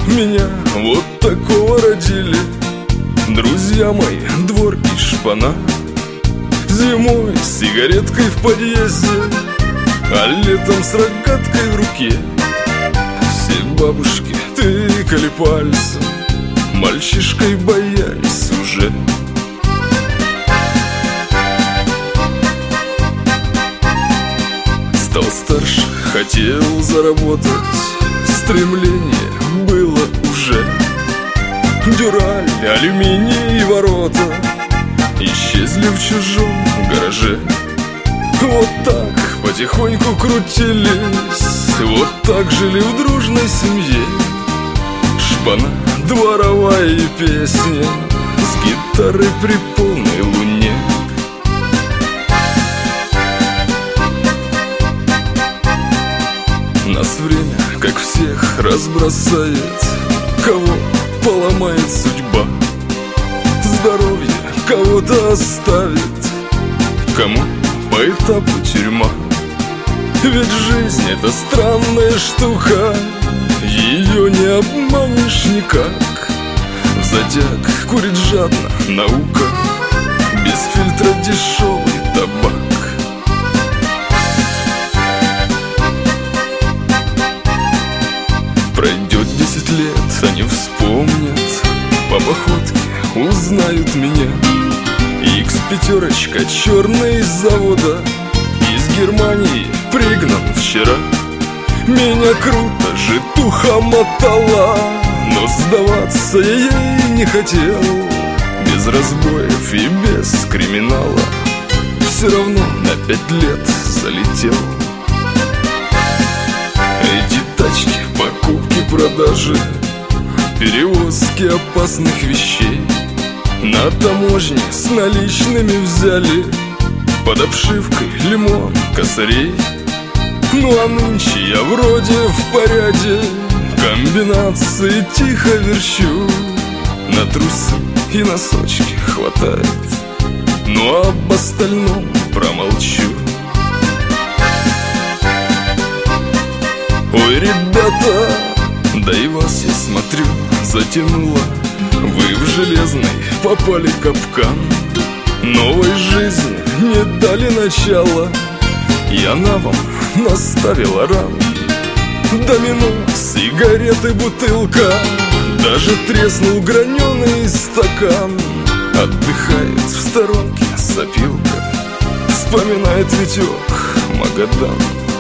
меня вот такого родили. Друзья мои, двор и шпана, зимой с сигареткой в подъезде, а летом с рогаткой в руке. Все бабушки тыкали пальцем, мальчишкой боялись уже. Стал старше, хотел заработать, стремление было уже. Дюраль, алюминий и ворота исчезли в чужом гараже. Вот так потихоньку крутились, вот так жили в дружной семье. Шпана, дворовая и песня, с гитарой при полной луне. Нас время, как всех, разбросает, кого поломает судьба. Здоровье кого-то оставит, кому по этапу тюрьма. Ведь жизнь — это странная штука, ее не обманешь никак. Зодиак курит жадно, наука, без фильтра дешевый табак. Пройдет 10 лет, они вспомнят, по походке узнают меня. Икс-5, черная из завода, из Германии пригнан вчера. Меня круто житуха мотала, но сдаваться я ей не хотел. Без разбоев и без криминала все равно на 5 лет залетел. Эти тачки, покупки, продажи, перевозки опасных вещей на таможне с наличными взяли, под обшивкой лимон, косарей. Ну а нынче я вроде в порядке, комбинации тихо верчу, на трусы и носочки хватает, но об остальном промолчу. Ой, ребята, да и вас, я смотрю, затянуло. Вы в железный попали капкан, новой жизни не дали начала. Я на вам наставила ран. Домино, сигареты, бутылка, даже треснул граненый стакан. Отдыхает в сторонке сопилка, вспоминает Витек Магадан.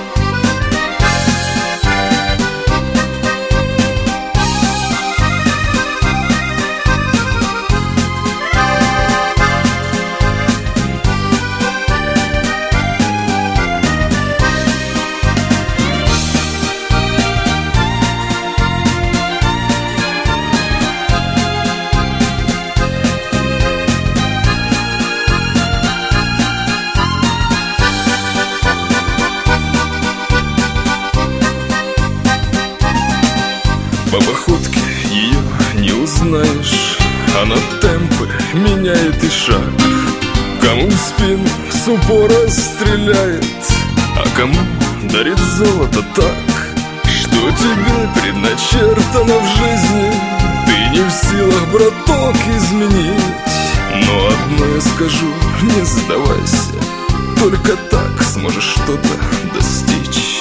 По походке ее не узнаешь, она темпы меняет и шаг. Кому в спину с упора стреляет, а кому дарит золото так, что тебе предначертано в жизни ты не в силах, браток, изменить. Но одно я скажу, не сдавайся, только так сможешь что-то достичь.